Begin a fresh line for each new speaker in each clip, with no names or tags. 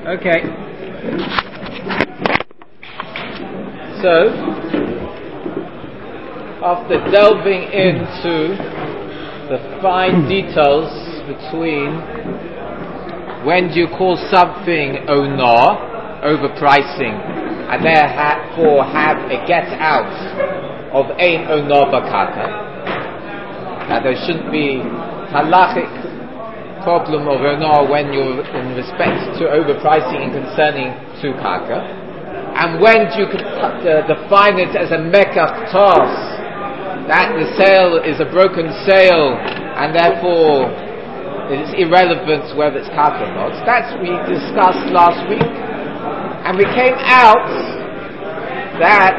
Okay. So, after delving into the fine details between when do you call something onar, overpricing, and therefore have a get out of ein onar bakata, that there shouldn't be halachic problem of onar when you're in respect to overpricing and concerning to karka, and when you could define it as a mekach tos, that the sale is a broken sale and therefore it's irrelevant whether it's karka or not. That's we discussed last week, and we came out that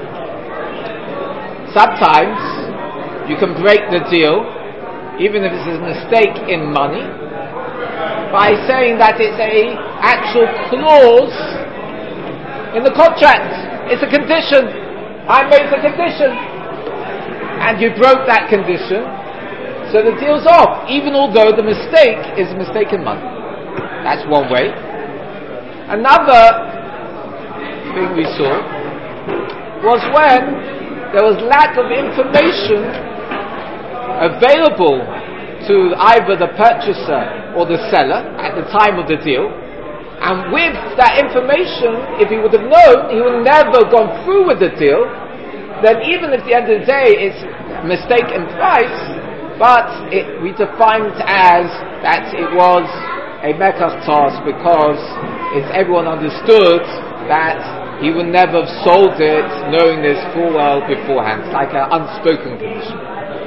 sometimes you can break the deal even if it's a mistake in money, by saying that it's a actual clause in the contract. It's a condition. I made the condition, and you broke that condition, so the deal's off, even although the mistake is a mistake in money. That's one way. Another thing we saw was when there was lack of information available to either the purchaser or the seller at the time of the deal, and with that information, if he would have known, he would have never gone through with the deal. Then even if at the end of the day it's a mistake in price, but we defined it as that it was a mekach tos because everyone understood that he would never have sold it knowing this full well beforehand. It's like an unspoken condition.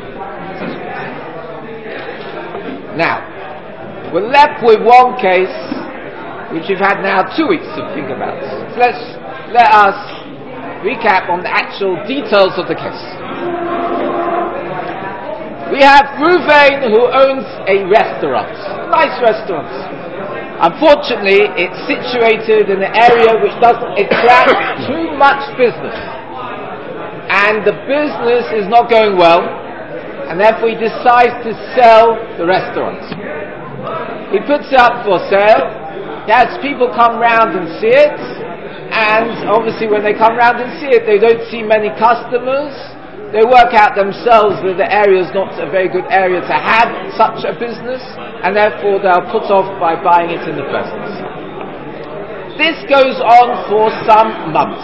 Now, we're left with one case which we've had now 2 weeks to think about. So let us recap on the actual details of the case. We have Reuven, who owns a restaurant, a nice restaurant. Unfortunately, it's situated in an area which doesn't attract too much business, and the business is not going well, and therefore he decides to sell the restaurant. He puts it up for sale. He has people come round and see it, and obviously when they come round and see it, they don't see many customers. They work out themselves that the area is not a very good area to have such a business, and therefore they'll put off by buying it in the first place. This goes on for some months.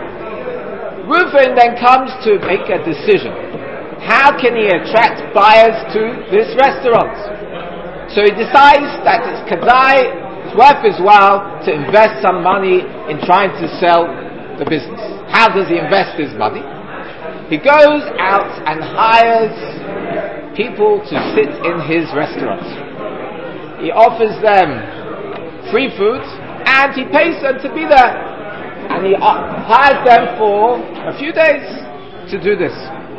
Reuven then comes to make a decision. How can he attract buyers to this restaurant? So he decides that it's kedai, it's worth his while to invest some money in trying to sell the business. How does he invest his money? He goes out and hires people to sit in his restaurant. He offers them free food and he pays them to be there. And he hires them for a few days to do this.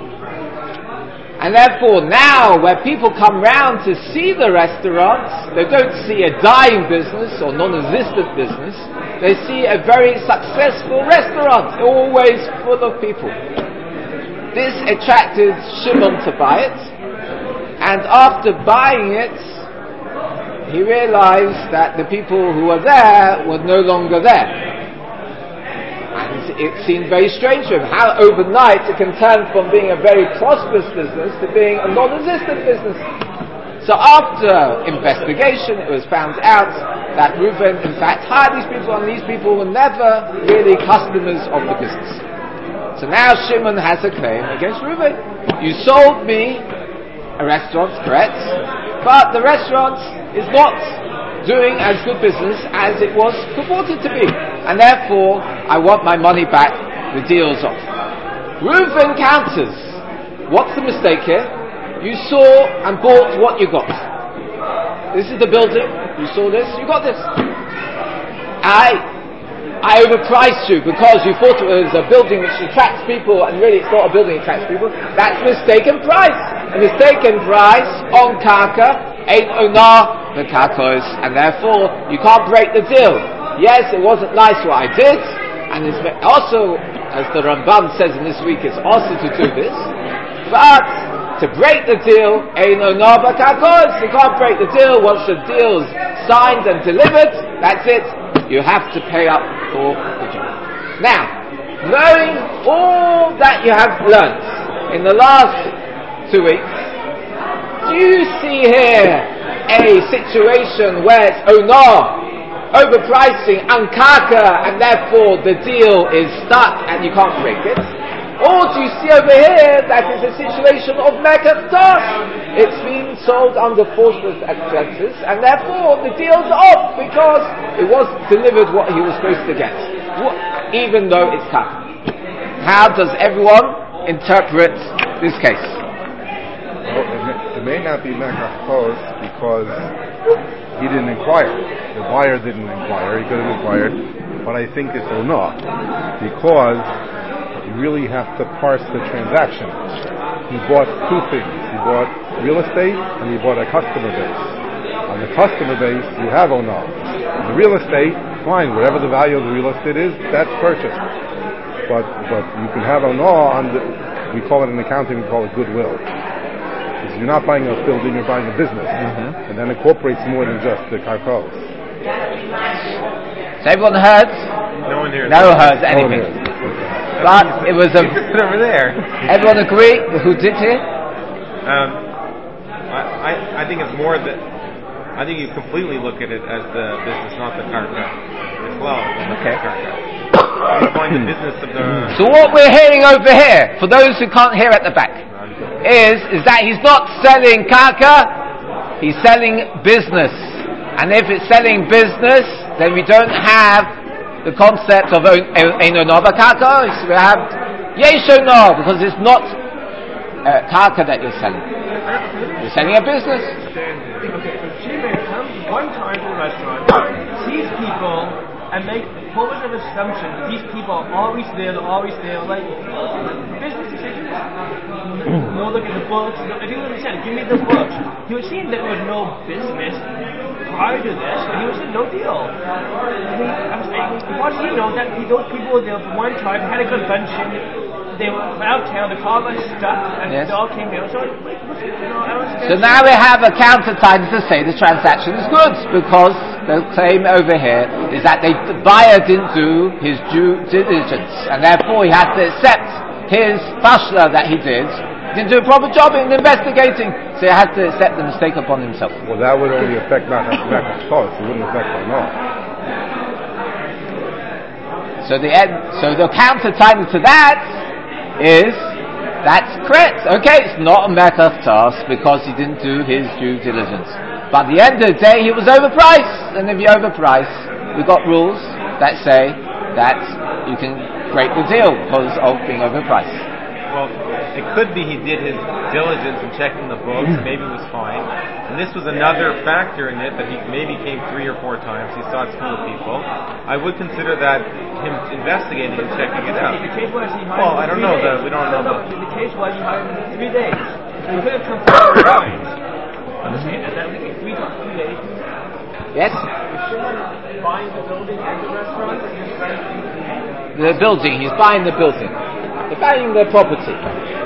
And therefore now when people come round to see the restaurant, they don't see a dying business or non-existent business. They see a very successful restaurant, always full of people. This attracted Shimon to buy it, and after buying it, he realized that the people who were there were no longer there. And it seemed very strange to him how overnight it can turn from being a very prosperous business to being a non-existent business. So after investigation, it was found out that Reuven in fact hired these people, and these people were never really customers of the business. So now Shimon has a claim against Reuven. You sold me a restaurant, correct? But the restaurant is not doing as good business as it was purported to be, and therefore I want my money back. The deal's off. Reuven counters. What's the mistake here? You saw and bought what you got. This is the building. You saw this. You got this. I overpriced you because you thought it was a building which attracts people, and really it's not a building that attracts people. That's mistaken price. A mistaken price on karka ain't onar the kakos, and therefore you can't break the deal. Yes, it wasn't nice what I did, and it's also, as the Rambam says in this week, it's also to do this, but to break the deal ain't onar the kakos. You can't break the deal once the deal's signed and delivered. That's it. you have to pay up for the job. Now, knowing all that you have learnt in the last 2 weeks, do you see here a situation where it's overpricing, karka, and therefore the deal is stuck and you can't break it? Or do you see over here that it's a situation of mekach tos? It's being sold under false expenses, and therefore the deal's off because it was delivered what he was supposed to get, even though it's karka. How does everyone interpret this case?
Well, it may not be mekach tos because he didn't inquire. The buyer didn't inquire. He could have inquired, but I think it's not because you really have to parse the transaction. He bought two things. He bought real estate and he bought a customer base. On the customer base, you have onah. On the real estate, fine, whatever the value of the real estate is, that's purchased. But you can have onah on we call it in accounting, we call it goodwill. Because you're not buying a building, you're buying a business. And that incorporates more than just the karkos.
So everyone heard?
No one heard.
No one heard anything. But it was
over there.
Everyone agree who did it?
I think it's more that I think you completely look at it as the business, not the karka. As well.
Okay.
You're buying the business of the.
So what we're hearing over here, for those who can't hear at the back, is that he's not selling karka, he's selling business. And if it's selling business, then we don't have the concept of Eino Nova Karka. We have Yesho No, because it's not Karka that you're selling. You're selling a business.
Okay, so Shimon comes one time to the restaurant, sees people, and makes a whole bunch of assumptions. These people are always there, like, business decisions. More look at the books. If you understand, give me the books. He was seeing that there was no business prior to this, and he was saying, no deal. I was saying, how does he know that those people were there for one time, had a convention, they were out of town, the car was stuck, and they all came here. So, I don't understand.
So now we have a countertime to say the transaction is good, because the claim over here is that the buyer didn't do his due diligence, and therefore he had to accept his fashla that he didn't do a proper job in investigating, so he had to accept the mistake upon himself.
Well, that would only affect mekach tos. It wouldn't affect onah.
So the countertime to that is that's correct. Okay, it's not a mekach tos because he didn't do his due diligence. But at the end of the day, he was overpriced, and if you overprice, we've got rules that say that you can break the deal because of being overpriced.
Well, it could be he did his diligence in checking the books, maybe it was fine. And this was another factor in it, that he maybe came 3 or 4 times, he saw it's full of people. I would consider that him investigating and checking it out.
The case was he hired
well, I don't know that, we don't know that.
The case was he hired him 3 days. So he could have come 4 times. Understand that we get 3 days.
Yes?
Buying the building and the restaurant?
The building, he's buying the building. They're buying the property.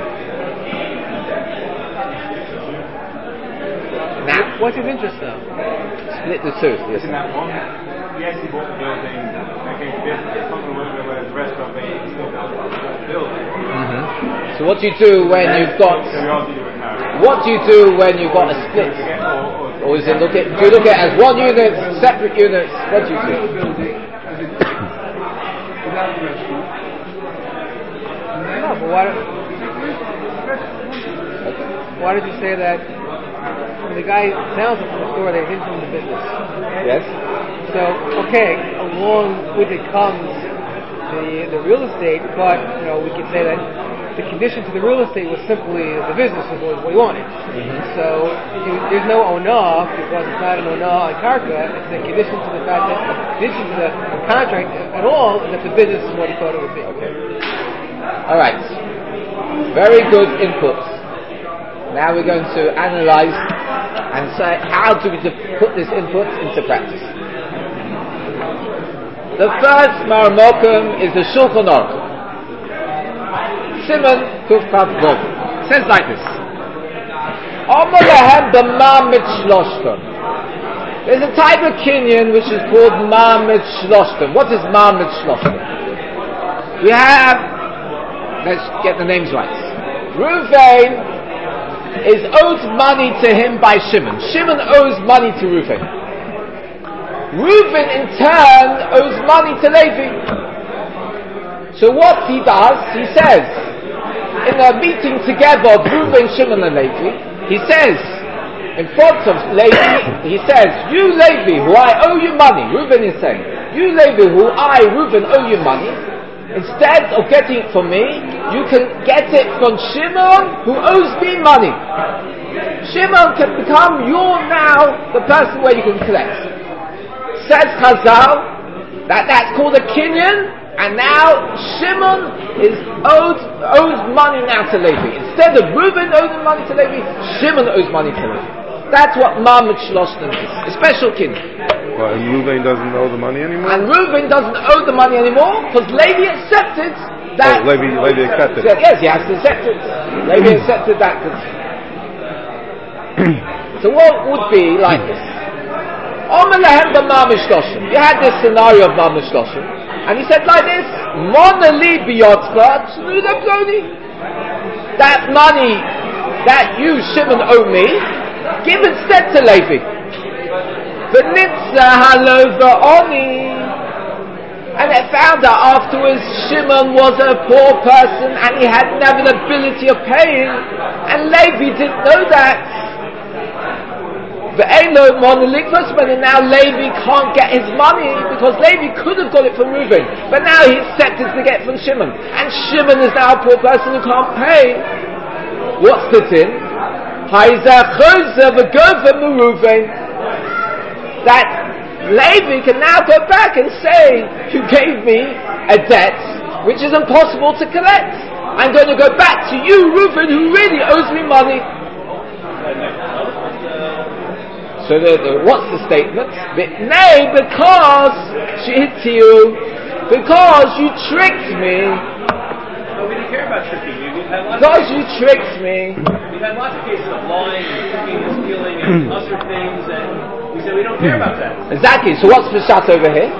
Now,
what's his interest though?
Split the two. Yes.
In that one, yes, he bought the building, okay, business, not the one where the restaurant made still got the building.
So what do you do when you've got? What do you do when you've got a split? Or is it do you look at it as one unit, separate units? What do you do?
No, but why did you say that when the guy sells it from the store, they hid from the business?
Yes.
So, okay, along with it comes the real estate, but we could say that the condition to the real estate was simply the business was what he wanted. So there's no onah because it's not an onah on karka. It's a condition to the fact that this is the contract at all, and that the business is what he thought it would be.
Okay. All right. Very good inputs. Now we're going to analyze and say how do we put this input into practice. The first Maramokum is the Shulchan Aruch. Simon Kufkav Vov says like this: There's a type of kinyan which is called Ma'amid Shloshtem. What is Ma'amid Shloshtem? We have, let's get the names right. Reuven is owed money to him by Shimon. Shimon owes money to Reuven. Reuven in turn owes money to Levi. So what he does, he says, in a meeting together of Reuven, Shimon and Levi, he says, in front of Levi, he says, you Levi, who I owe you money, Reuven is saying, you Levi, who I, Reuven, owe you money, instead of getting it from me, you can get it from Shimon, who owes me money. Shimon can become now the person where you can collect. Says Chazal, that's called a kinyan, and now Shimon owes money now to Levi. Instead of Reuven owing money to Levi, Shimon owes money to Levi. That's what Ma'amid Shloshtem is. A special kinyan.
Well, and Reuven doesn't owe the money anymore?
And Reuven doesn't owe the money anymore because Levi accepted that.
Oh, Levi accepted it.
Yes, he has to accept it. Levi accepted that. So what would be like this? You had this scenario of Ma'amid Shloshtem, and he said like this: Monali biyotzcha tznuda ploni. That money that you Shimon owe me, give instead to Levi. V'nitza halova oni. And it found out afterwards Shimon was a poor person and he had never the ability of paying, and Levi didn't know that. And now Levi can't get his money because Levi could have got it from Reuven, but now he accepted to get it from Shimon, and Shimon is now a poor person who can't pay. What's the din? That Levi can now go back and say, you gave me a debt which is impossible to collect. I'm going to go back to you, Reuven, who really owes me money. So what's the statement? Nay, because you tricked me.
But we didn't care about tricking you.
Because you tricked me.
We've had lots of cases of lying and tricking and stealing and other things, and we said we don't care about that.
Exactly. So what's the shot over here?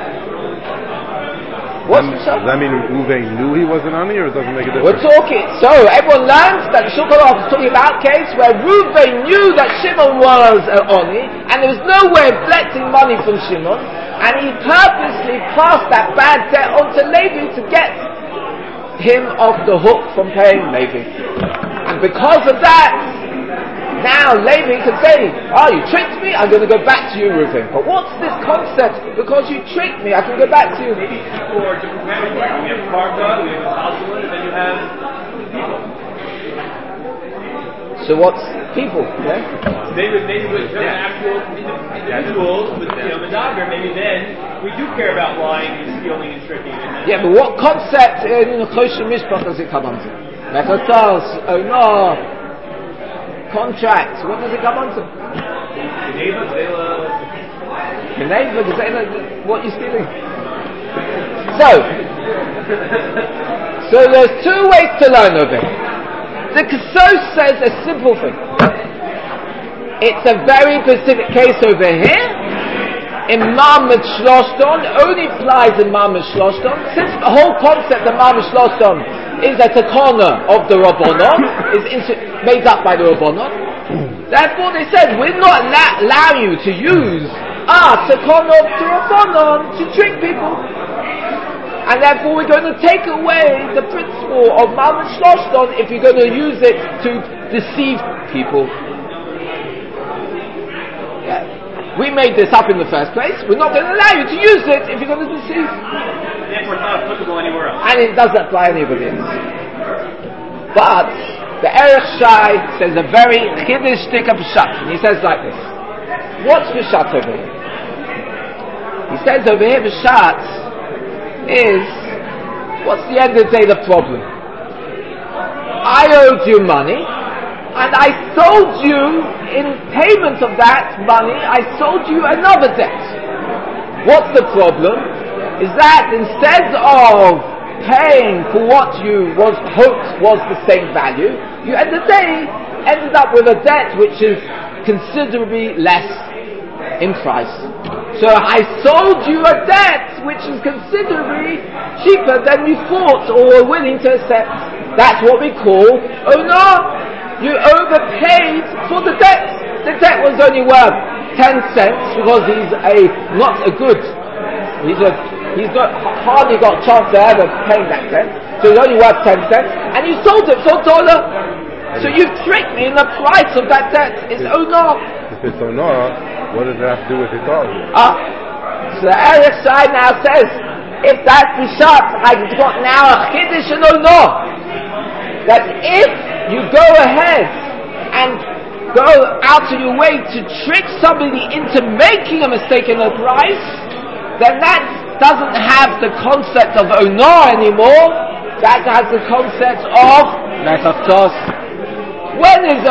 What's the shot?
Does that mean Reuven knew he wasn't on it, or it doesn't make a difference?
We're talking. So everyone learns that the Shulchan Aruch is talking about a case where Reuven knew that Shimon was an Oni, and there was no way of collecting money from Shimon, and he purposely passed that bad debt onto Levi to get him off the hook from paying Levi. And because of that, now Levi can say, oh, you tricked me, I'm going to go back to you, Reuven. But what's this concept? Because you tricked me, I can go back to you.
Maybe people are different categories. We have Karka, we have Household, and then you have people.
So what's people? Yeah?
Maybe with actual individuals, with Medaber, maybe then we do care about lying and stealing and tricking.
Yeah, but what concept in Choshen Mishpach does it come under? Mechotas, no. Contract. What does it come on to? What are you stealing? So there's two ways to learn of it. The Kesos says a simple thing. It's a very specific case over here. In Ma'amid Shloshtem, only applies in Ma'amid Shloshtem. Since the whole concept of Ma'amid Shloshtem is a takana of the Rabbanon, is made up by the Rabbanon. Therefore they said, we're not allowing you to use our takana of the Rabbanon to trick people. And therefore we're going to take away the principle of Ma'amid Shloshtem if you're going to use it to deceive people. Yeah. We made this up in the first place. We're not going to allow you to use it if you're going to deceive.
Therefore, it's not applicable anywhere else.
And it doesn't apply anybody else. But the Erech Shai says a very chiddush stick of Pshat. And he says like this. What's Pshat over here? He says over here Pshat is, what's the end of the day the problem? I owed you money, and I sold you, in payment of that money, I sold you another debt. What's the problem? Is that instead of paying for what you was hoped was the same value, you at the day ended up with a debt which is considerably less in price. So I sold you a debt which is considerably cheaper than you thought or were willing to accept. That's what we call onar. You overpaid for the debt. The debt was only worth 10 cents because he's hardly got a chance of ever paying that cent. So it's only worth 10 cents, and you sold it for $1. So you've tricked me in the price of that debt. It's onar.
If it's onar, what does it have to do with Hitachi?
So the Erech Shai now says, if that's Bishat, I've got now a Chiddush and onar. That if you go ahead and go out of your way to trick somebody into making a mistake in the price, then that doesn't have the concept of onar anymore. That has the concept of mechaftos. When is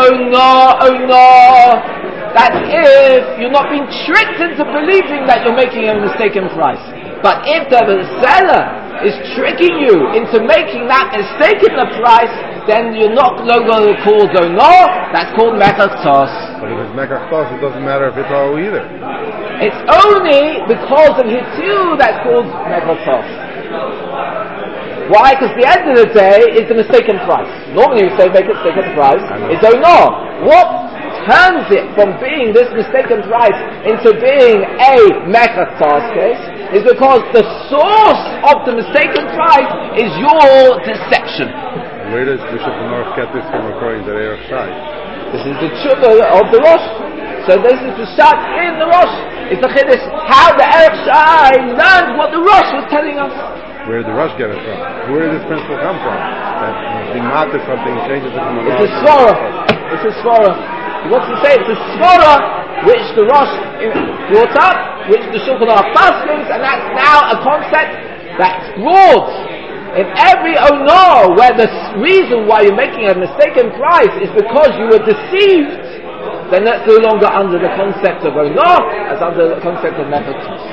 onar? That's if you're not being tricked into believing that you're making a mistaken price. But if the seller is tricking you into making that mistake in the price, then you're not no longer called onar. That's called mechaftos.
But if it's mechaftos, it doesn't matter if it's all either.
It's only because of hitiu that's called mechaftos. Why? Because the end of the day is the mistaken price. Normally we say make a mistaken price. It's onar. What turns it from being this mistaken price into being a mechaftos case is because the source of the mistaken price is your deception.
Where does Bishop North get this from according to the Erech Shai?
This is the tshuva of the Rosh. So this is the shot in the Rosh. It's the chiddush how the Erech Shai learned what the Rosh was telling us.
Where did the Rosh get it from? Where did this principle come from? That being matter something changes it from the
It's a svara. It's a svara. He wants to say it's a svara which the Rosh brought up, which the Shulchan Aruch paskins, and that's now a concept that's broad. In every onar, where the reason why you're making a mistaken price is because you were deceived, then that's no longer under the concept of onar, as under the concept of mechaftos.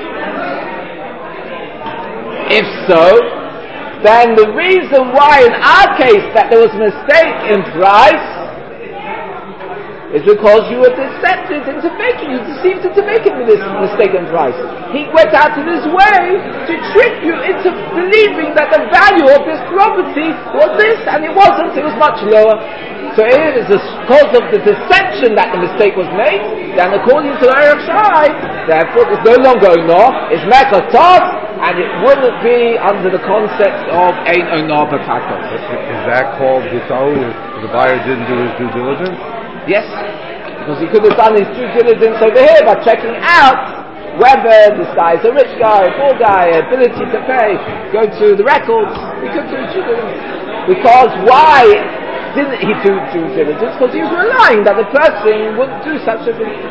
If so, then the reason why in our case that there was a mistake in price is because you were deceived into making this mistaken price. He went out of his way to trick you into believing that the value of this property was this, and it wasn't, it was much lower. So it is because of the deception that the mistake was made, then according to Erech Shai, therefore it's no longer onar, it's mechaftos, and it wouldn't be under the concept of ein onar b'kakos.
Is that called hitau if the buyer didn't do his due diligence?
Yes, because he could have done his due diligence over here by checking out whether this guy is a rich guy, a poor guy, ability to pay, go to the records. He could do due diligence. Because why didn't he do due diligence? Because he was relying that the person wouldn't do such a thing.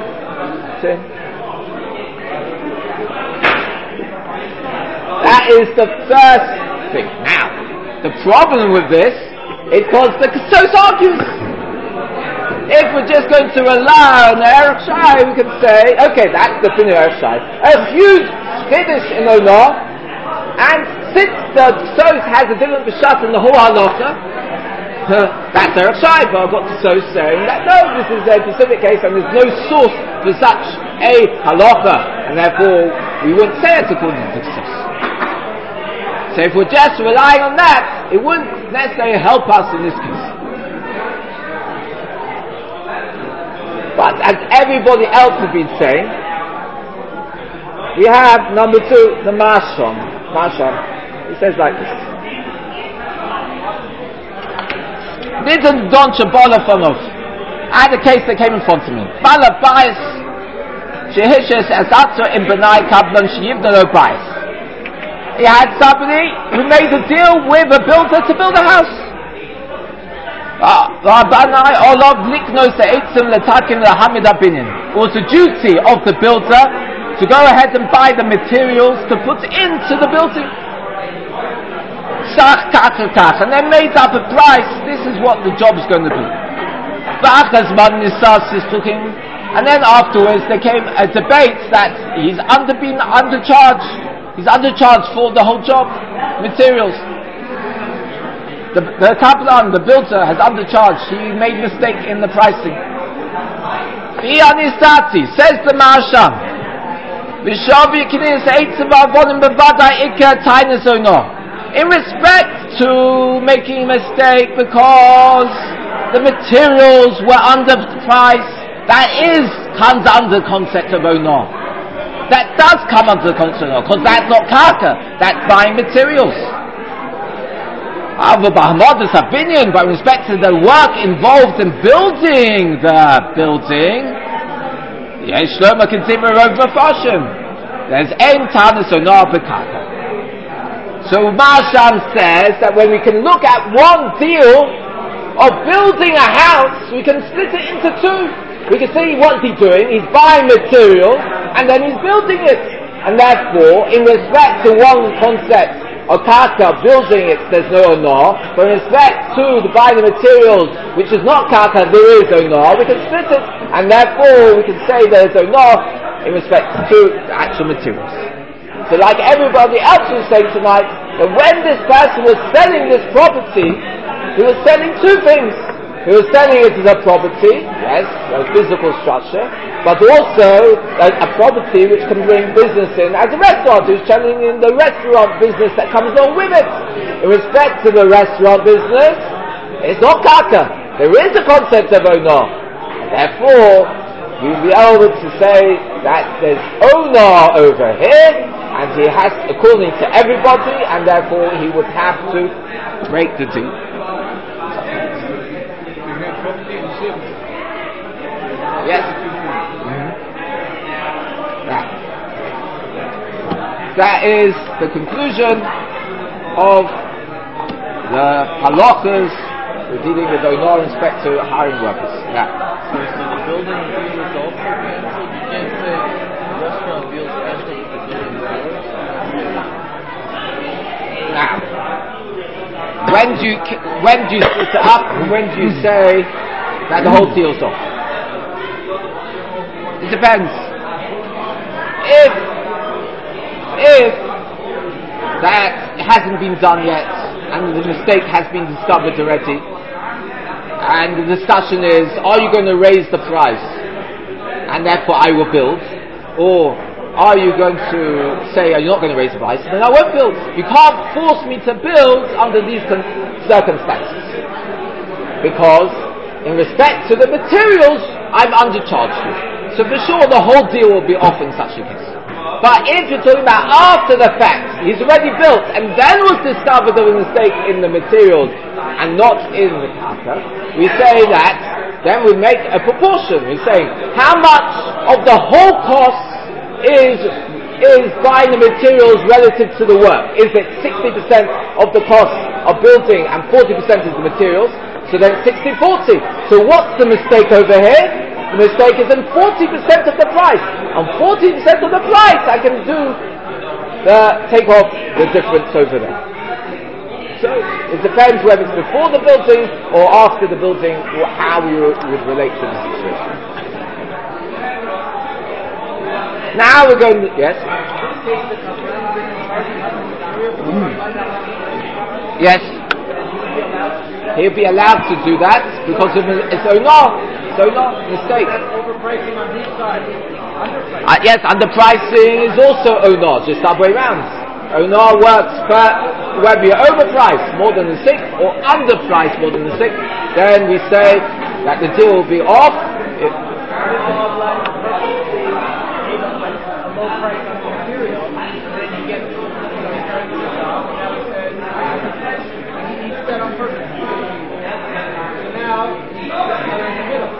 That is the first thing. Now, the problem with this is because the Kesos argues. If we're just going to rely on the Erech Shai, we can say, okay, that's the opinion of Erech Shai. A huge chiddush in onar, and since the Kesos has a different b'shat in the whole halacha, that's Erech Shai, but I've got Kesos saying that no, this is a specific case, and there's no source for such a halacha, and therefore we wouldn't say it's according to Kesos. So if we're just relying on that, it wouldn't necessarily help us in this case. But as everybody else has been saying, we have number 2, the Mashon. He says like this. Didn't Don Shabalafonov. I had a case that came in front of me. Bala Bais, Shehishes Azatzo in Benai Kablan Sheyivna no Bais. He had somebody who made a deal with a builder to build a house. It was the duty of the builder to go ahead and buy the materials to put into the building. And they made up a price. This is what the job is going to be. And then afterwards there came a debate that he's undercharged. He's undercharged for the whole job, materials. The Kaplan, the builder, has undercharged. He made mistake in the pricing. Says the Marsham, In respect to making a mistake because the materials were underpriced, that comes under the concept of Onah. That does come under the concept of Onah, because that's not karka, that's buying materials. But in respect to the work involved in building the building, there's ein tanis Onah b'karka. So Marsham says that when we can look at one deal of building a house, we can split it into two. We can see what's he doing. He's buying material and then he's building it. And therefore, in respect to one concept of karka, building it, there's no onah. But in respect to the buying the materials, which is not karka, there is onah. We can split it, and therefore we can say there's onah in respect to the actual materials. So like everybody else was saying tonight, that when this person was selling this property, he was selling two things. He was selling it as a property, yes, a physical structure, but also a property which can bring business in as a restaurant. He was selling in the restaurant business that comes along with it. In respect to the restaurant business, it's not karka. There is a concept of onah. Therefore, we'll be able to say that there's onah over here, and he has, according to everybody, and therefore he would have to break the deal. Yes. That is the conclusion of the halachas we're dealing with onah in respect to hiring workers. Yeah.
So the building deal is also cancelled. You can't say the restaurant deal is cancelled with the building deal.
Now, when do you split it up, and when do you say that the whole deal's off? It depends. If that hasn't been done yet, and the mistake has been discovered already, and the discussion is, are you going to raise the price, and therefore I will build, or are you going to say, are you not going to raise the price, then I won't build. You can't force me to build under these circumstances, because in respect to the materials, I've undercharged you. So for sure the whole deal will be off in such a case. But if you're talking about after the fact, he's already built and then was discovered there was a mistake in the materials and not in the karka, we say that then we make a proportion. We're saying how much of the whole cost is buying the materials relative to the work. Is it 60% of the cost of building and 40% is the materials? So then 60-40. So what's the mistake over here? The mistake is in 40% of the price. On 40% of the price, I can take off the difference over there. So it depends whether it's before the building or after the building, or how we would relate to the situation. Now we're going to, yes? Yes. He'll be allowed to do that because it's onah. So not mistake.
Overpricing on his side.
Yes, underpricing is also onah, just that way round. Onah works for whether you're overpriced more than the sick or underpriced more than the sick, then we say that the deal will be off.
A low price on the material, and then you get starting to job, and now he says, he said on purpose. So now they're in the middle.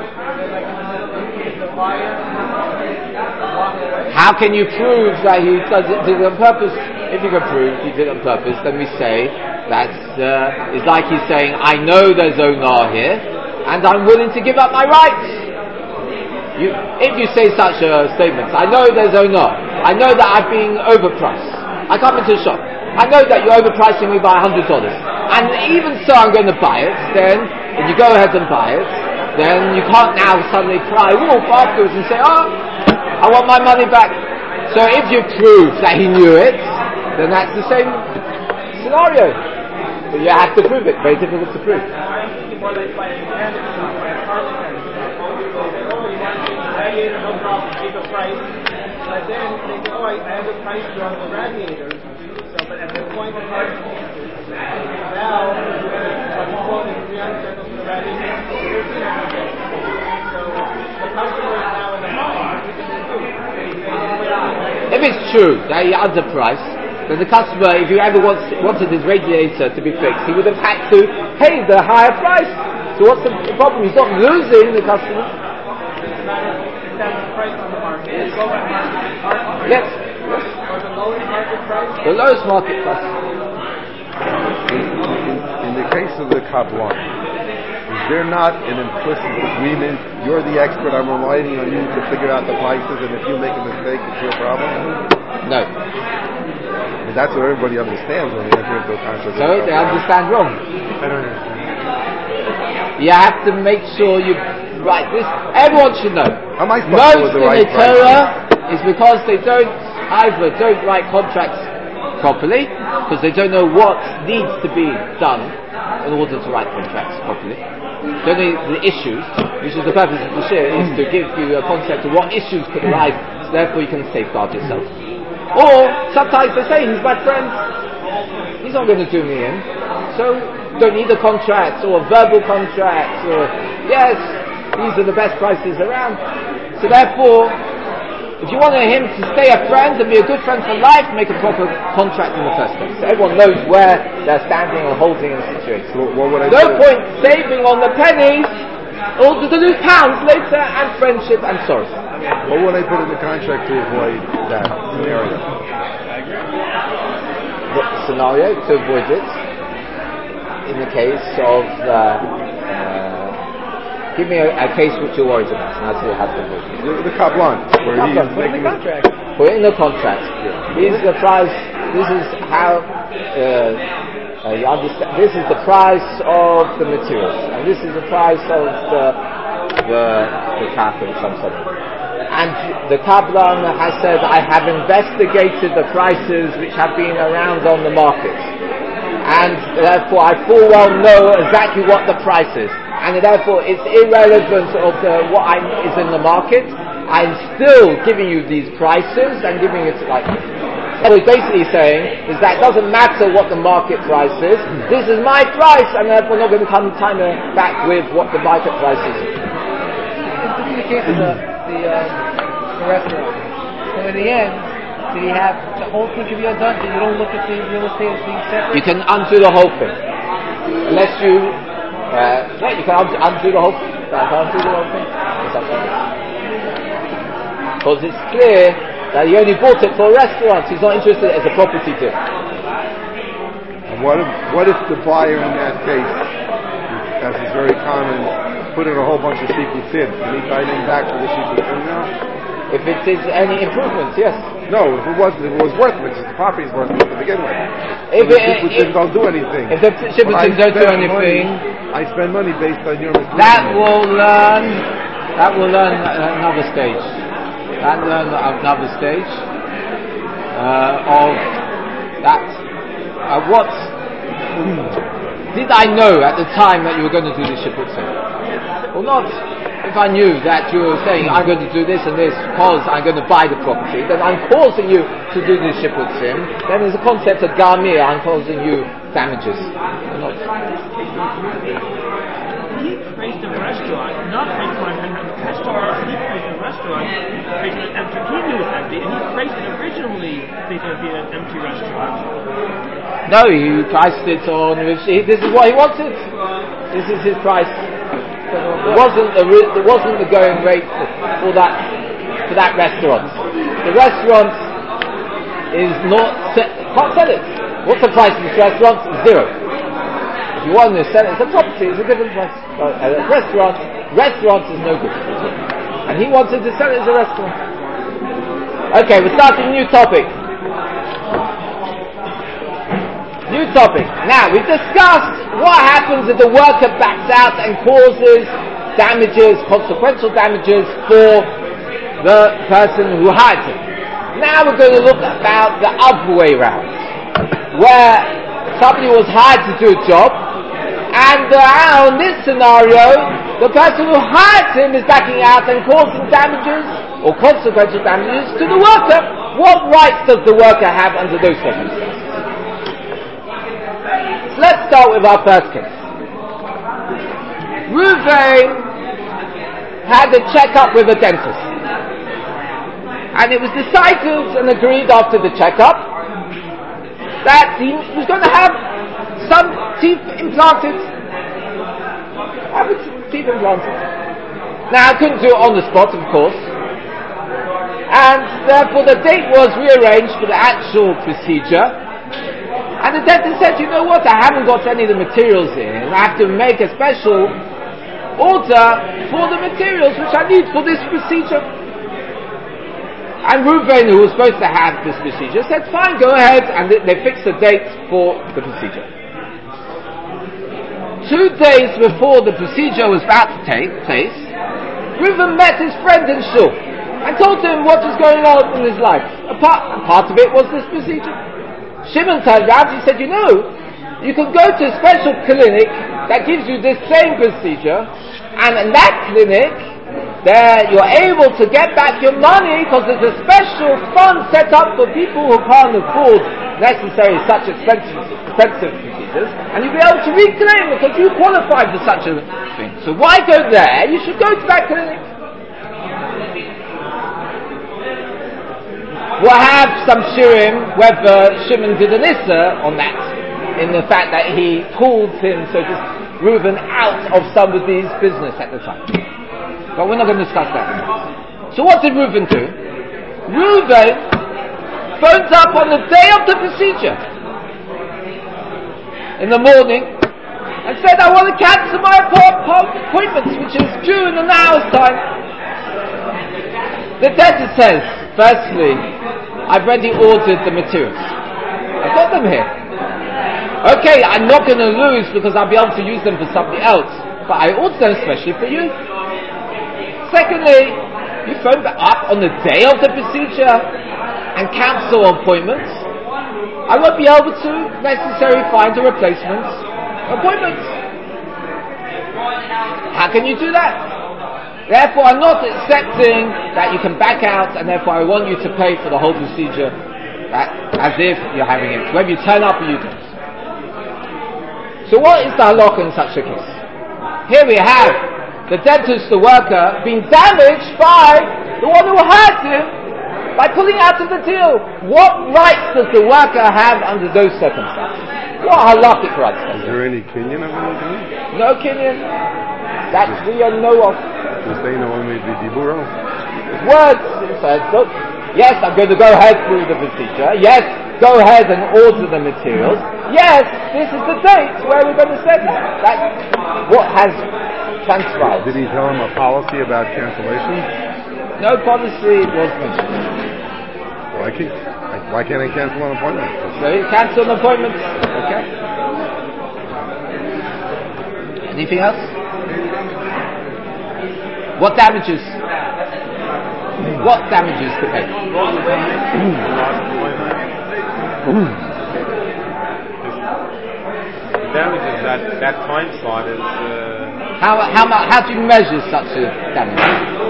How can you prove that he did it on purpose? If you can prove he did it on purpose, then we say that it's like he's saying, I know there's onah here, and I'm willing to give up my rights. If you say such a statement, I know there's onah, I know that I've been overpriced. I come into the shop, I know that you're overpricing me by $100, and even so I'm going to buy it. Then, if you go ahead and buy it, then you can't now suddenly cry wolf afterwards and say, I want my money back. So if you prove that he knew it, then that's the same scenario. But you have to prove it. Very difficult to prove.
But then they say, I have a price on the radiators. So, but at the point of now, I'm quoting 300 shekels for the radiator, 1,300 shekels. So the customer is now in the mind.
If it's true that he underpriced, then the customer, if he ever wanted his radiator to be fixed, he would have had to pay the higher price. So what's the problem? He's not losing the customer.
That's the price on the market.
Yes.
Go by market.
Yes.
Or the lowest market price.
The lowest market price.
In the case of the Kabbalah, is there not an implicit agreement? You're the expert, I'm relying on you to figure out the prices, and if you make a mistake, it's your problem?
No.
I mean, that's what everybody understands when they enter into a contract.
So they understand wrong.
I don't understand.
You have to make sure you write this. Everyone should know.
How am I supposed to
Most
do
in
the
the
right
Torah is because they don't write contracts properly, because they don't know what needs to be done in order to write contracts properly. Don't know the issues, which is the purpose of the shir, is to give you a concept of what issues could arise, so therefore you can safeguard yourself. Or sometimes they say, he's my friend, he's not going to do me in, so don't need a contract or a verbal contract, or yes, these are the best prices around. So therefore, if you want him to stay a friend and be a good friend for life, make a proper contract in the first place. So everyone knows where they're standing and holding in the situation.
So what would I
No
do?
point saving on the pennies, or to lose pounds later, and friendship and sorrow.
What would I put in the contract to avoid that scenario?
What scenario to avoid it? In the case of, give me a case which you're worried about, and I'll see how to avoid it.
The Kabbalah, where he's
Put in
making
the contract. Put it in the contract. This is the price. This is how you understand. This is the price of the materials, and this is the price of the capital, some sort of. And the Kabbalah has said, I have investigated the prices which have been around on the market, and therefore I full well know exactly what the price is, and therefore it's irrelevant of what is in the market. I'm still giving you these prices and giving it like. What he's basically saying is that it doesn't matter what the market price is. This is my price, and therefore not going to come back with what the market price is.
This is the case of the restaurant. So in the end, did he have the whole thing could be undone? So you don't look at the real estate as being separate.
You can undo the whole thing, unless you. You can undo the whole thing. Because it's clear that he only bought it for a restaurant. He's not interested as a property deal.
And what if the buyer in that case, as is very common, put in a whole bunch of shikutzim? Can he buy them back for the shikutzim now?
If it is any improvements, yes.
No, if it was worthless, the property is worthless to begin with.
If
the shikutzim don't do anything.
If the shikutzim don't do anything,
I spend money based on your misleading.
That will learn another stage. That learn another stage of that. What did I know at the time that you were going to do this shiputzim? Or not? If I knew that you were saying I'm going to do this and this because I'm going to buy the property, then I'm causing you to do this shiputzim. Then there's a concept of gamir. I'm causing you damages. Or not?
He praised the restaurant, not based on the customer. He praised the restaurant based on an empty. He knew it was empty, and he praised it originally based on it being an empty restaurant.
No, he priced it on. This is what he wanted. This is his price. It wasn't the going rate for that restaurant. The restaurant is not can't sell it. What's the price of this restaurant? 0. If you want to sell it as a property, it's a different price. But a restaurant is no good. And he wanted to sell it as a restaurant. Okay, we're starting a new topic. Now, we've discussed what happens if the worker backs out and causes damages, consequential damages for the person who hired him. Now we're going to look about the other way around, where somebody was hired to do a job, and in this scenario, the person who hired him is backing out and causing damages or consequential damages to the worker. What rights does the worker have under those circumstances? So let's start with our first case. Reuven had a checkup with a dentist, and it was decided and agreed after the checkup that he was going to have some teeth implanted. Now, I couldn't do it on the spot, of course, and therefore the date was rearranged for the actual procedure. And the dentist said, you know what, I haven't got any of the materials in. I have to make a special order for the materials which I need for this procedure. And Reuven, who was supposed to have this procedure, said, fine, go ahead, and they fixed a date for the procedure. 2 days before the procedure was about to take place, Reuven met his friend in Shul and told him what was going on in his life. Part of it was this procedure. Shimon turned around, he said, you know, you can go to a special clinic that gives you this same procedure, and in that clinic, there you're able to get back your money because there's a special fund set up for people who can't afford necessarily such expensive procedures, and you'll be able to reclaim because you qualified for such a thing. So why go there? You should go to that clinic. We'll have some shirim whether Shimon did an issa on that, in the fact that he pulled him, so just Reuven out of somebody's business at the time. But we're not going to discuss that anymore. So what did Reuven do? Reuven phones up on the day of the procedure in the morning and said, I want to cancel my appointment, which is due in an hour's time. The dentist says, firstly, I've already ordered the materials. I've got them here. Okay, I'm not going to lose because I'll be able to use them for something else, but I ordered them especially for you. Secondly, you phone up on the day of the procedure and cancel appointments. I won't be able to necessarily find a replacement appointment. How can you do that? Therefore, I'm not accepting that you can back out, and therefore I want you to pay for the whole procedure as if you're having it, whether you turn up or you don't. So what is the halakha in such a case? Here we have the dentist, the worker, being damaged by the one who hurt him by pulling out of the deal. What rights does the worker have under those circumstances? What halakhic rights does he have?
Is there any kinyan of anything?
No kinyan. That we know of.
Just they know only the diburo.
Words, it says, look, yes, I'm going to go ahead through the procedure. Yes, go ahead and order the materials. Yes, this is the date where we're going to send it. That's what has transpired.
Did he tell him a policy about cancellation?
No policy was mentioned.
Why can't I cancel an appointment?
So he cancelled an appointment. Okay. Anything else? What damages? What damages to pay?
Damages that time slot is.
How do you measure such a damage?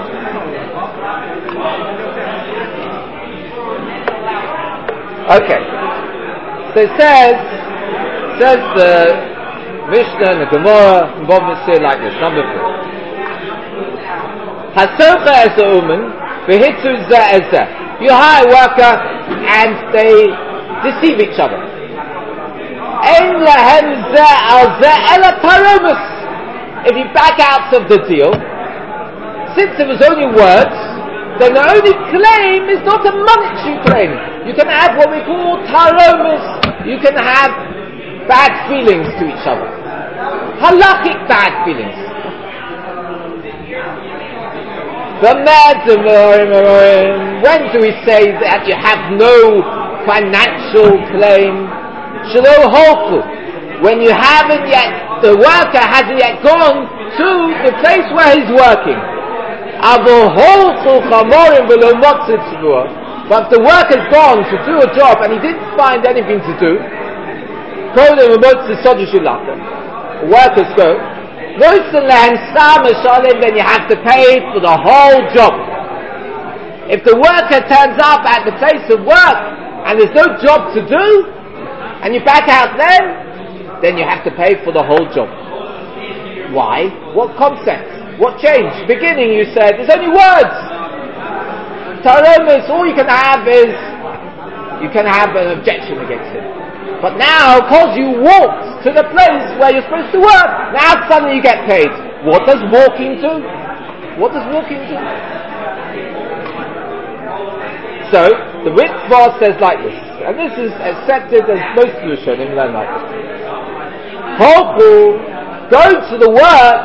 Okay. So it says the Mishnah and the Gemara involvement say like this. Number 4. Hasocha as a woman, v'hitzu zeh as zeh. You hire a worker and they deceive each other. Ein lehem zeh al zeh ela taromus. If you back out of the deal, since it was only words, then the only claim is not a monetary claim. You can have what we call taromus. You can have bad feelings to each other. Halachic bad feelings. When do we say that you have no financial claim? Shelo holchu. When you haven't yet, the worker hasn't yet gone to the place where he's working. But if the worker's gone to do a job and he didn't find anything to do, workers go, then you have to pay for the whole job. If the worker turns up at the place of work and there's no job to do, and you back out then you have to pay for the whole job. Why? What concept? What changed? Beginning you said, there's only words. Taromis, all you can have is, you can have an objection against it. But now, because you walked to the place where you're supposed to work, now suddenly you get paid. What does walking do? What does walking do? So, the Ritva says like this, and this is accepted as most Rishonim learn like this. Hoku, go to the work,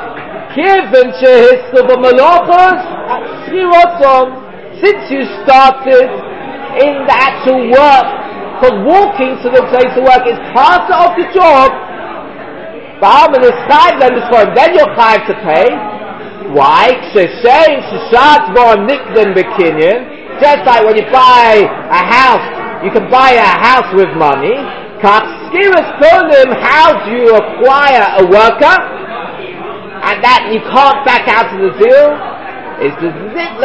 since you started in the actual work, because walking to the place of work is part of the job, then you're chayav to pay. Why? Just like when you buy a house, you can buy a house with money. How do you acquire a worker? And that you can't back out of the deal. It's the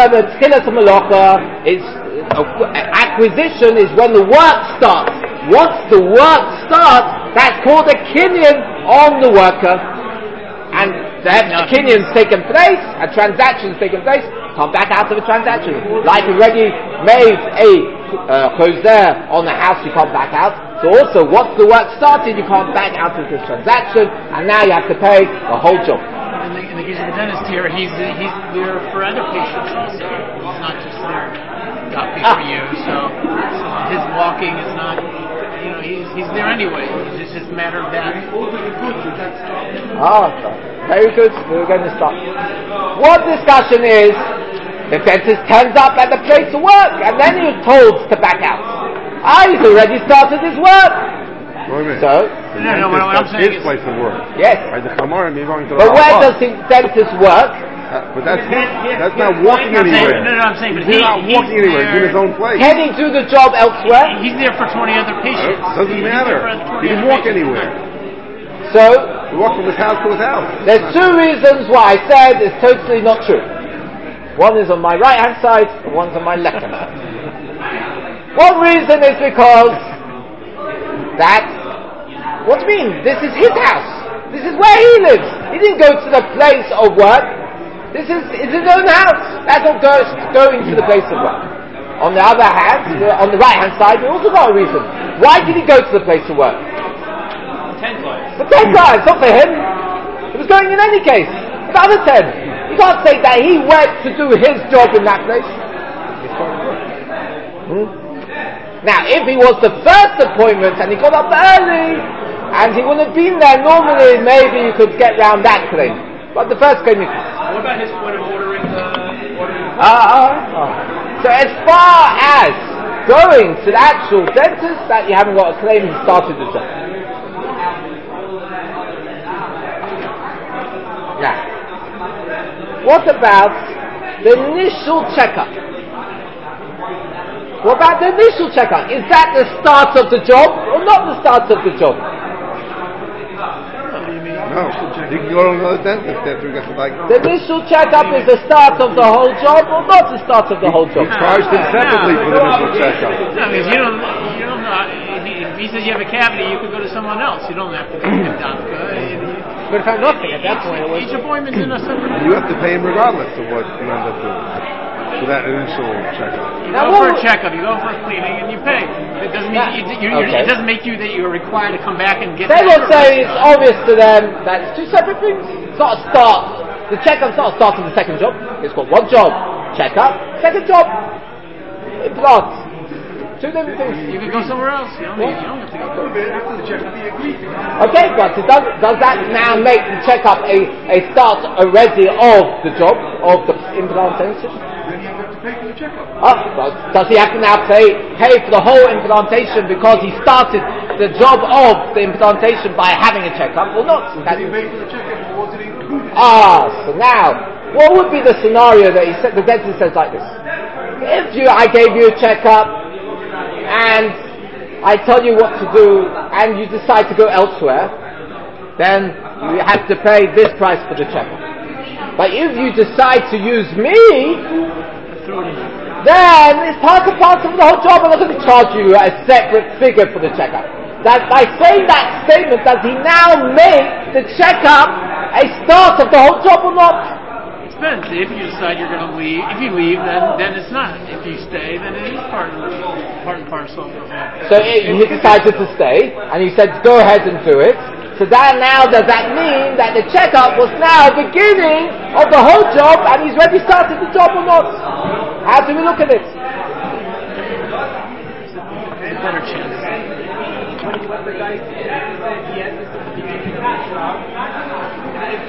acquisition is when the work starts. Once the work starts, that's called a kinyan on the worker. And a kinyan's taken place, a transaction's taken place, can't back out of a transaction. Like already made a choser on the house, you can't back out. So also, once the work started, you can't back out of this transaction, and now you have to pay the whole job.
In the case of the dentist here, he's there for other patients also. He's not just there doctoring for you. So his walking is not, he's there anyway. It's just a matter of that.
Very good. We're going to start. What discussion is, the dentist turns up at the place to work, and then you're told to back out. He's already started his work. So,
what I'm saying
his place of work.
Yes.
Right, the Chamar belongs to
but where does the dentist work?
But that's not walking anywhere.
I'm saying, but
he's not walking anywhere. He's in his own place.
Heading to the job elsewhere.
He's there for 20 other patients.
Doesn't matter. He didn't walk anywhere.
So,
he walked from his house to his house.
There's two reasons why I said it's totally not true. One is on my right hand side, and one's on my left hand side. One reason is because what do you mean? This is his house. This is where he lives. He didn't go to the place of work. This is his own house. That's not going to the place of work. On the other hand, on the right hand side, we also got a reason. Why did he go to the place of work?
10 guys.
For 10 guys, not for him. He was going in any case. For the other 10. You can't say that he went to do his job in that place. Now, if he was the first appointment and he got up early and he wouldn't have been there, normally maybe you could get round that claim. But the first claim you can't.
What about his point of ordering the...
So as far as going to the actual dentist, that you haven't got a claim, he started the job. Now, what about the initial checkup? What about the initial checkup? Is that the start of the job or not the start of the job?
No. You can go to another dentist after you get the diagnosis.
The initial checkup is the start of the whole job or not the start of the whole job?
You charged him separately for the initial checkup.
No, because you don't know. If he says you have a cavity, you could go to someone else. You don't have to go to him,
But if I'm nothing at that point,
each appointment's in a separate.
You have to pay him regardless of what you end up doing for that initial checkup.
You go for a checkup, you go for a cleaning, and you pay. It doesn't mean it doesn't make you that you're required to come back and get.
They will say it's obvious to them that it's two separate things. It's not a start. The checkup's not a start of the second job. It's got one job, checkup. Second job, implant. Two different things.
You could go somewhere else. You don't have to go.
After the checkup, he agreed to go.
Okay, but does that now make the checkup a start already of the job of the implantation?
Then you have to pay for the checkup.
Well, does he have to now pay for the whole implantation because he started the job of the implantation by having a checkup or not?
Did he pay for the checkup or was it included?
So now, what would be the scenario that the dentist says like this? If I gave you a checkup and I tell you what to do and you decide to go elsewhere, then you have to pay this price for the checkup. But if you decide to use me, then it's part and parcel of the whole job. I'm not going to charge you a separate figure for the checkup. That by saying that statement, does he now make the checkup a start of the whole job or not?
It depends. If you decide you're going to leave, if you leave, then it's not. If you stay, then it is part and parcel of the whole.
So he decided to stay, and he said, "Go ahead and do it." So that now, does that mean that the checkup was now beginning of the whole job, and he's already started the job or not? How do we look at it?
It's a better chance.
When the guy said yes, this is the beginning of the job, and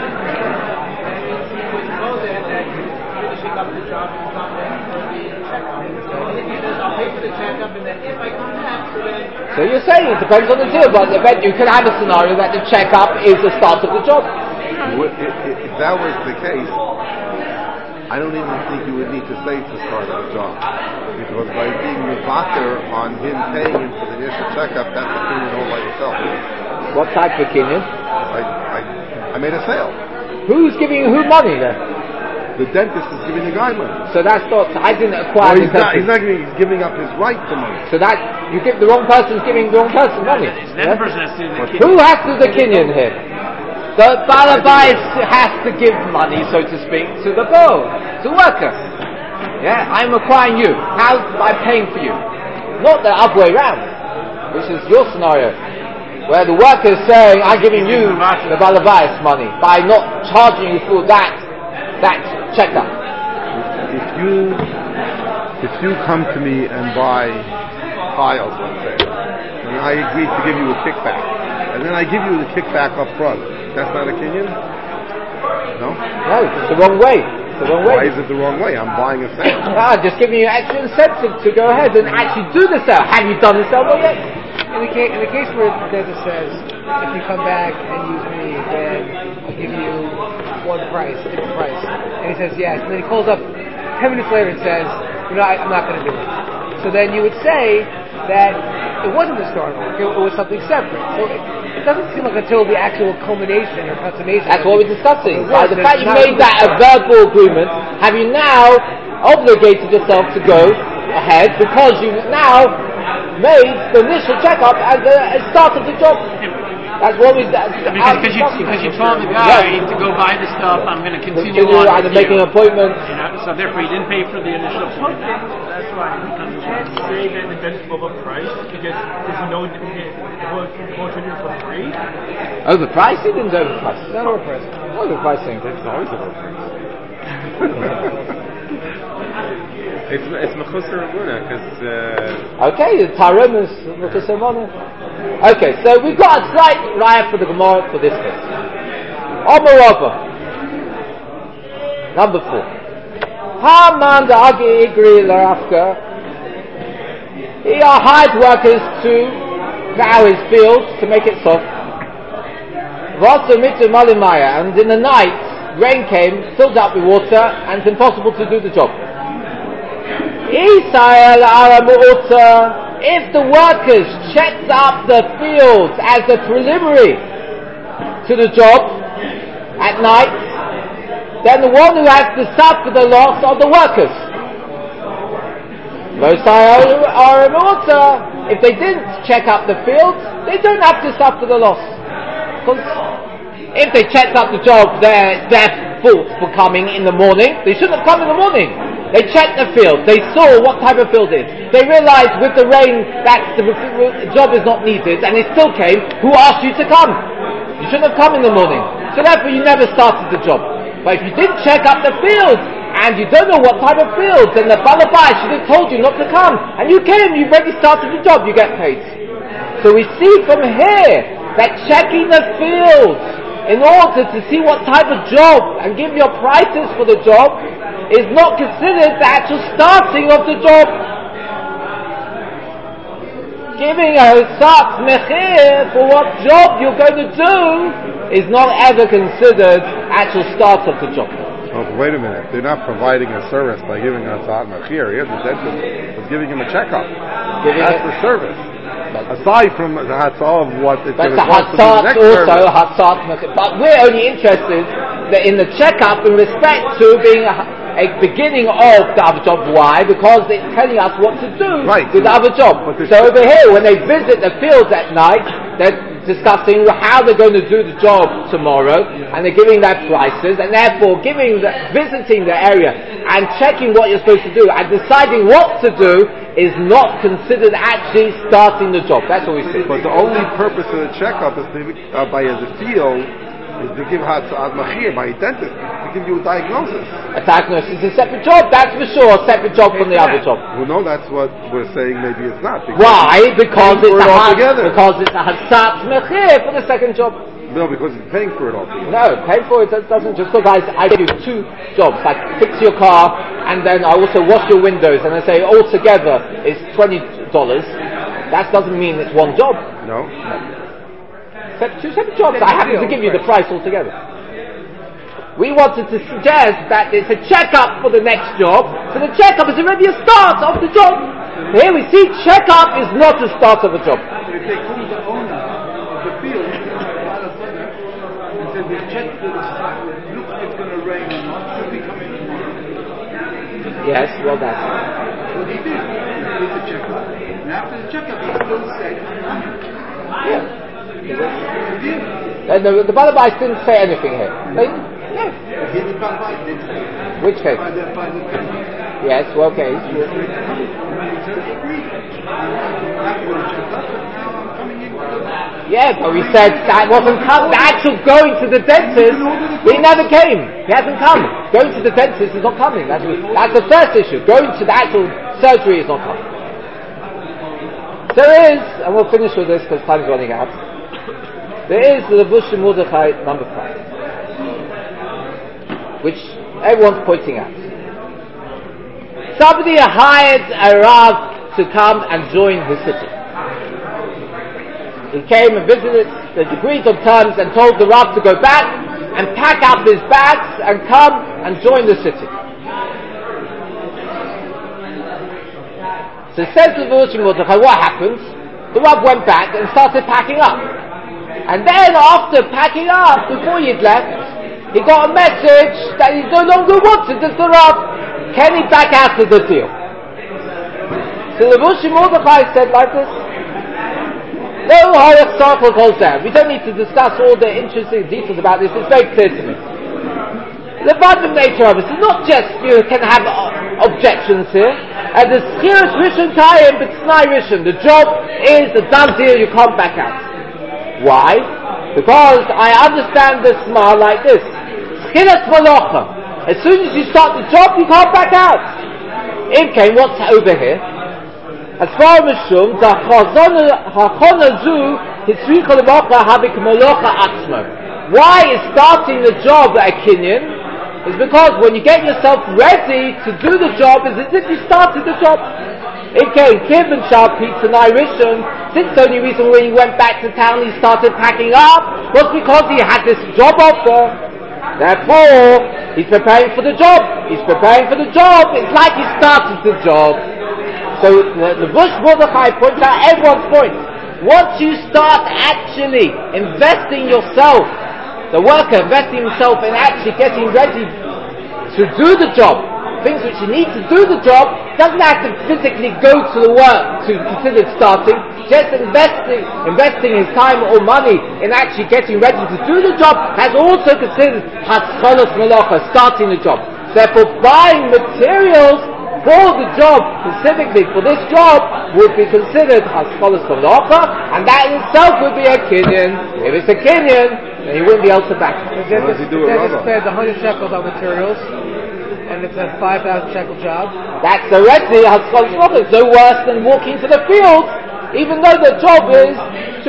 when you go there, then finishing up the job and come back for the checkup. I'll pay for the checkup, and then if I come back,
So you're saying it depends on the deal, but I bet you can have a scenario that the checkup is the start of the job.
If that was the case, I don't even think you would need to say it's the start of the job. Because by being mevater on him paying him for the initial checkup, that's a kinyan all by itself.
What type of kinyan?
I made a sale.
Who's giving who money then?
The dentist is giving the guy money.
So that's not, I didn't acquire
He's giving up his right to money.
So that, you give the wrong person's giving the wrong person money.
That person has to do the
Who has to do the kinyan here? The balabais has to give money, so to speak, to the bow, to the worker. Yeah, I'm acquiring you. How? By paying for you. Not the other way around, which is your scenario, where the worker is saying, I'm giving you the balabais money by not charging you for that checkup.
If you come to me and buy tiles, let's say, and I agree to give you a kickback, and then I give you the kickback up front, that's not a kinyan? No?
No, it's the wrong way.
Why is it the wrong way? I'm buying a sale.
Just giving you extra incentive to go ahead and actually do the sale. Have you done the sale yet?
In the case where the dentist says, if you come back and use me, then I'll give you one price, a different price. And he says yes. And then he calls up 10 minutes later and says, I'm not going to do it. So then you would say that it wasn't the start work, it was something separate. So it doesn't seem like until the actual culmination or consummation.
That's what we're discussing. By the fact you made that a verbal agreement, have you now obligated yourself to go ahead because you now made the initial checkup as a start of the job? That's what we.
Because you told the guy to go buy the stuff. I'm going to continue on.
Either making an appointment.
So therefore, he didn't pay for the initial.
that's why we can't say that the dentist will overprice because there's no the whole treatment for free.
Overpriced? He didn't overprice.
It's not overpriced.
Overpricing.
It's always
It's mechusar rabuna because.
Okay, the Tarim is mechusar rabuna. Okay, so we've got a slight raya for the Gemara for this case. Omarova. Number 4. Haman da agi igri larafka. He hired workers to plow his fields to make it soft. Vasa mitzvah malimaya, and in the night rain came, filled up with water, and it's impossible to do the job. Isael aramu'uta. If the workers checked up the fields as a preliminary to the job at night, then the one who has to suffer the loss are the workers. If they didn't check up the fields, they don't have to suffer the loss. Because if they checked up the job, their fault for coming in the morning. They shouldn't have come in the morning. They checked the field. They saw what type of field it is. They realized with the rain that the job is not needed, and it still came. Who asked you to come? You shouldn't have come in the morning. So therefore you never started the job. But if you didn't check up the field, and you don't know what type of field, then the balabai should have told you not to come. And you came, you've already started the job, you get paid. So we see from here that checking the fields in order to see what type of job and give your prices for the job is not considered the actual starting of the job. Giving a sat mechir for what job you're going to do is not ever considered actual start of the job.
Oh, wait a minute. They're not providing a service by giving a sat mechir. Here the dentist was giving him a checkup. That's the service. Aside from the hatzah of what it's going to cost to do the next service.
Hatzat mechir. But we're only interested in the checkup in respect to being a beginning of the other job. Why? Because it's telling us what to do with the other job. So over here, when they visit the fields at night, they're discussing how they're going to do the job tomorrow, and they're giving their prices, and therefore visiting the area and checking what you're supposed to do and deciding what to do is not considered actually starting the job. That's what we see.
But the only purpose of the checkup is to, by the field, is to give Hatzat Machir by a dentist, to give you a diagnosis.
A diagnosis is a separate job, that's for sure, a separate job from the other job.
Well, no, that's what we're saying. Maybe it's not.
Why? Because it's a Hatzat Machir for the second job.
No, because it's paying for it all together.
No, paying for it doesn't just because I give you two jobs, like fix your car and then I also wash your windows, and I say altogether it's $20. That doesn't mean it's one job.
No.
Two separate jobs. I happen to give you the price altogether. We wanted to suggest that it's a checkup for the next job, so the checkup is already a start of the job. Here we see checkup is not the start of the job.
If they call the owner of the field and said we checked the site, look like it's going to rain or not, should we come in tomorrow?
Yes, well done.
What he did, he did the checkup, and after the checkup he still said,
yeah. The Balabais didn't say anything here. Which case? Yes, well, okay. Yeah, but we said that wasn't come. The actual going to the dentist, he never came. He hasn't come. Going to the dentist is not coming. That's the first issue. Going to the actual surgery is not coming. There is, and we'll finish with this because time's running out. There is the Levush Mordechai number 5, which everyone's pointing at. Somebody hired a Rav to come and join his city. He came and visited, they agreed on terms and told the Rav to go back and pack up his bags and come and join the city. So says Levush Mordechai, what happens? The Rav went back and started packing up. And then after packing up, before he'd left, he got a message that he no longer wanted as the Rav. Can he back out of the deal? So Levush Mordechai said like this, no Horach circle goes down. We don't need to discuss all the interesting details about this, it's very clear to me. The abundant nature of it is not just you can have objections here. As the Schiras Rishon Tayim, but T'nai Rishon. The job is a done deal, you can't back out. Why? Because I understand the Shema like this. Schilas Malocha. As soon as you start the job, you can't back out. Okay, what's over here? As far as Mishum, the Hachona Zu, Hitzricha L'Mocha Habik Malocha Atzmo. Why is starting the job a Kinyan? Is because when you get yourself ready to do the job, it's as if you started the job. Okay, Kivin Shah Pizza Nai Rishon, since the only reason when he went back to town he started packing up was because he had this job offer. Therefore, he's preparing for the job. He's preparing for the job. It's like he started the job. So the Bush Mordechai points out everyone's point. Once you start actually investing yourself, the worker investing himself in actually getting ready to do the job, things which you need to do the job, doesn't have to physically go to the work to consider starting. Just investing his time or money in actually getting ready to do the job has also considered Hatzalos Melacha, starting the job. Therefore, buying materials for the job, specifically for this job, would be considered Hatzalos Melacha, and that in itself would be a Kinyan. If it's a Kinyan, then he wouldn't be able to back it.
The dentist spent 100 shekels on materials, and it's a 5,000 shekel job.
That's already Hatzalos Melacha. It's no worse than walking to the field, even though the job is $2,000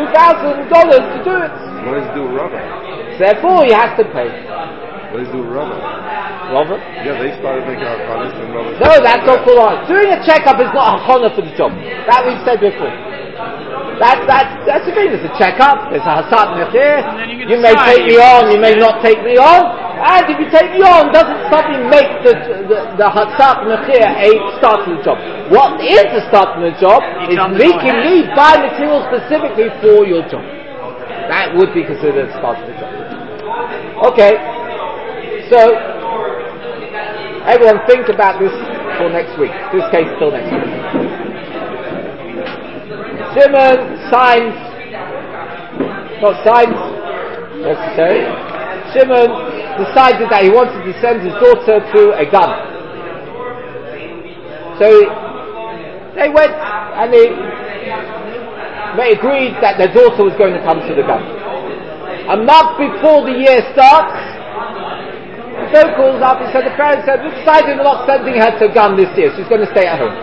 to do it.
What does do rubber?
Therefore, he has to pay.
What does do rubber?
Rubber?
Yeah, they started making harkonas and rubber.
No, that's not full on. Doing a checkup is not a harkona for the job. That we've said before. That's the thing. There's a checkup. There's a hasat mechir. You may take me on. You may not take me on. And if you take me on, doesn't suddenly make the hasat mechir a start to the job. What is the start to the job is making me buy materials specifically for your job. That would be considered a start to the job. Okay. So, Everyone think about this for next week. This case till next week. Shimon not signed necessary. Shimon decided that he wanted to send his daughter to a gun. So they went and they agreed that their daughter was going to come to the gun. A month before the year starts, the phone calls up and said the parents said, we decided we're not sending her to a gun this year, she's going to stay at home.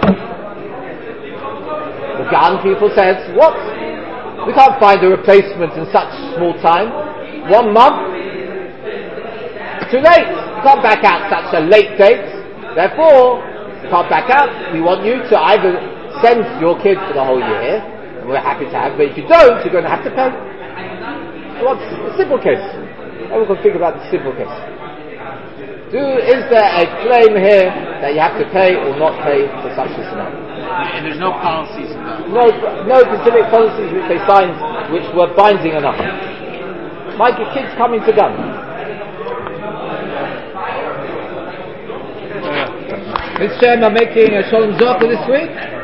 The gun people said, what? We can't find a replacement in such small time. 1 month? Too late. You can't back out such a late date. Therefore, you can't back out. We want you to either send your kid for the whole year, and we're happy to have, but if you don't, you're going to have to pay. What's a simple case? Everyone can think about the simple case. Is there a claim here that you have to pay or not pay for such a scenario?
And there's no policies about it.
No specific policies which they signed which were binding enough. Might your kids coming to gun? Ms. Shem are making a Shalom Zohar this week.